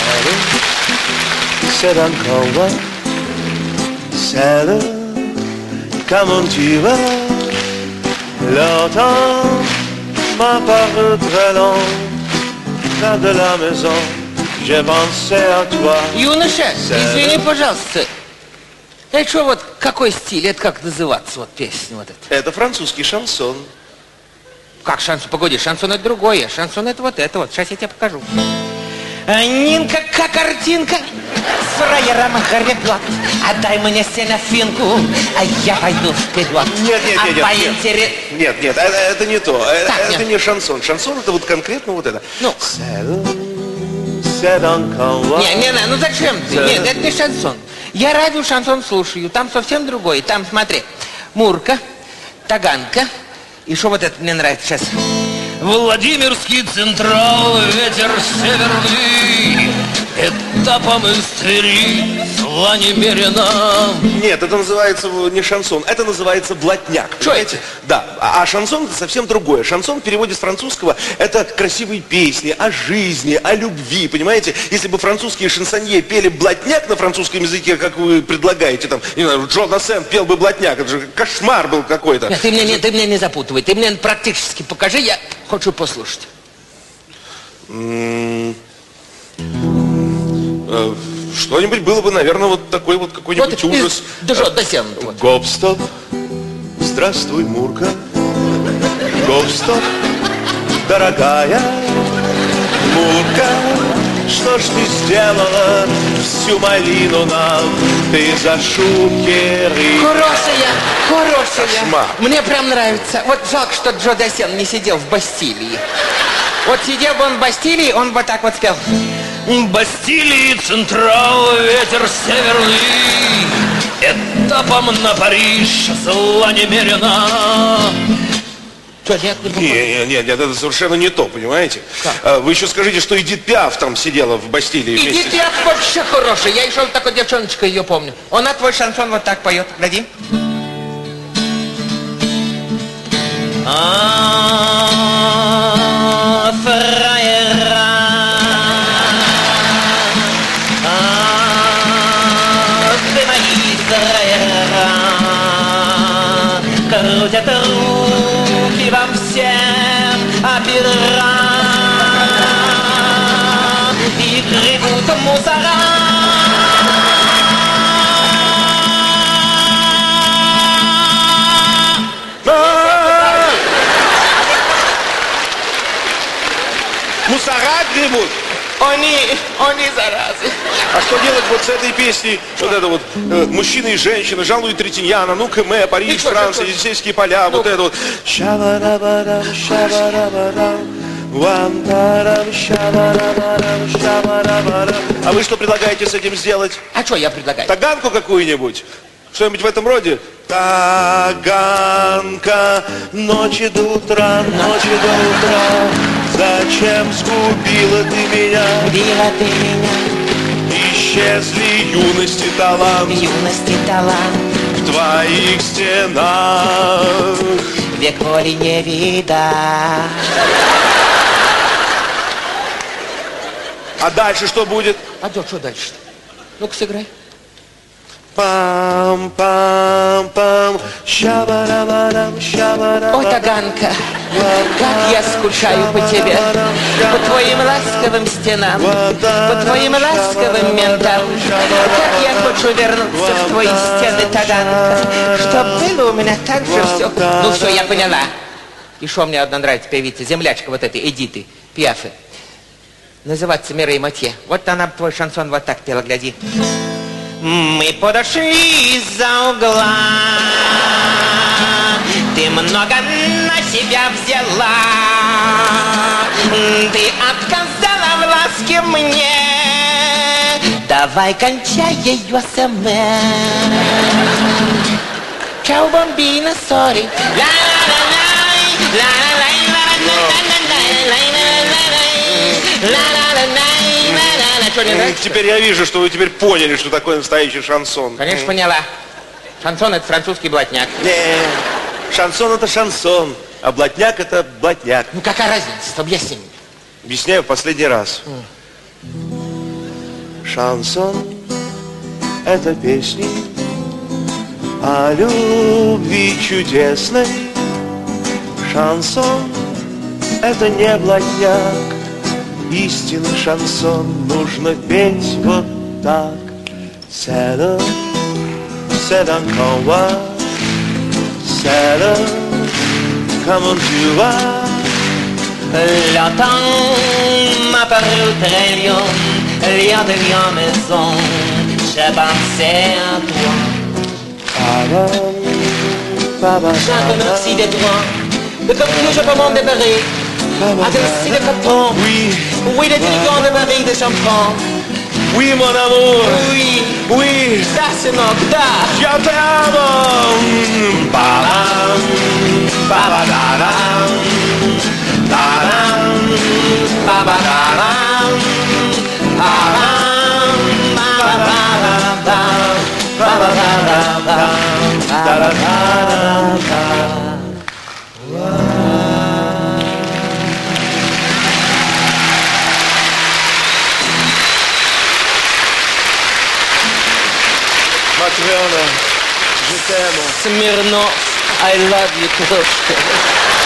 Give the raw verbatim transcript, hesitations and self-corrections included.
c'est encore moi. Celle, comment tu vas? Longtemps m'a paru très long. Près de la maison, j'ai pensé à toi. Юноша, извини, пожалуйста. Это что вот, какой стиль? Это как называться, вот песня вот эта? Это французский шансон. Как шансон? Погоди, шансон это другое. Шансон это вот это вот. Сейчас я тебе покажу. Нинка, как картинка, с фраером гребет. Отдай мне сенафинку, а я пойду вперед. Нет, нет, нет, а нет, интерес... нет, нет, это, это не то. Так, это нет. не шансон. Шансон это вот конкретно вот это. Ну. Не, не, не, ну зачем ты? Нет, это не шансон. Я радио шансон слушаю, там совсем другой. Там, смотри, Мурка, Таганка. И что вот это мне нравится сейчас? Владимирский Централ, ветер северный, этапом из Твери, зла немерено. Нет, это называется не шансон, это называется блатняк. Что это? Да, а, а шансон это совсем другое. Шансон в переводе с французского это красивые песни о жизни, о любви, понимаете? Если бы французские шансонье пели блатняк на французском языке, как вы предлагаете, там, не знаю, Джо Дассен пел бы блатняк, это же кошмар был какой-то. Нет, ты меня не, ты меня не запутывай, ты мне практически покажи, я хочу послушать. Что-нибудь было бы, наверное, вот такой вот какой-нибудь вот ужас. Да что, Дассен. Вот. Гоп-стоп, здравствуй, Мурка. Гоп-стоп, дорогая Мурка. Что ж ты сделала всю малину нам? Ты за шукеры. Хорошая, хорошая. Кошмар. Мне прям нравится. Вот жалко, что Джо Дассен не сидел в Бастилии. Вот сидел бы он в Бастилии, он бы так вот спел. Бастилии Централ, ветер северный, этапом на Париж, зла немерено. Что, нет, не Нет, нет, нет, нет, это совершенно не то, понимаете? Как? Вы еще скажите, что Эдит Пиаф там сидела в Бастилии вместе. Эдит Пиаф вообще хорошая. Я еще такой девчоночкой ее помню. Она твой шансон вот так поет. Гляди. А, фраера. А, ты мои фраера. Крутят руки вам всем опера. И гребут мусора. Мусора гребут? Они, они заразы. А что делать вот с этой песней? Что? Вот это вот э, мужчина и женщина, Жан-Луи Третиньяна, ну Кэме, Париж, что, Франция, что, Елисейские поля, ну, вот это вот. А вы что предлагаете с этим сделать? А что я предлагаю? Таганку какую-нибудь? Что-нибудь в этом роде? Таганка, ночи до утра, ночи до утра. Зачем сгубила ты меня? Убила ты меня. Исчезли юность и талант. Юность и талант. В твоих стенах. Век воли не видать. А дальше что будет? А то что дальше? Ну-ка сыграй. Пам-пам-пам, ща-ба-ра-ба-рам, ща-ба-ра-ба-рам. О, Таганка, как я скучаю по тебе, по твоим ласковым стенам, по твоим ласковым ментам. Как я хочу вернуться в твои стены, Таганка, чтоб было у меня так же все. Ну все, я поняла. И что мне одна нравится певица, землячка вот этой, Эдиты Пиафы. Называется Мирей Матье. Вот она твой шансон вот так пела, гляди. Мы подошли из-за угла, ты много на себя взяла, ты отказала в ласке мне, давай кончай ее сама. Чао, бомбина, сори. Теперь я вижу, что вы теперь поняли, что такое настоящий шансон. Конечно, поняла. Шансон — это французский блатняк. Не, шансон — это шансон, а блатняк — это блатняк. Ну какая разница? Объясни мне. Объясняю в последний раз. Шансон — это песни о любви чудесной. Шансон — это не блатняк. Истинный шансон нужно петь вот так. C'est le, c'est encore moi. C'est le, comment tu vas? Longtemps m'a paru très lion, lion de lion maison. Je pensais à toi. Chante merci de toi, de comme tout je peux m'en débarrer. Adressé de coton, Oui, oui, de dirigants de Paris, de champagne. oui mon amour. Oui, Oui, ça c'est mon gars. я t'aime. Ba-dam, ba-ba-da-dam, da-dam, ba-ba-da-dam, da-dam, ba-ba-da-dam, ba-ba-da-dam, da-da-da-da-da. Матрёна, je t'aime. Smirnoff, I love you, Krushka.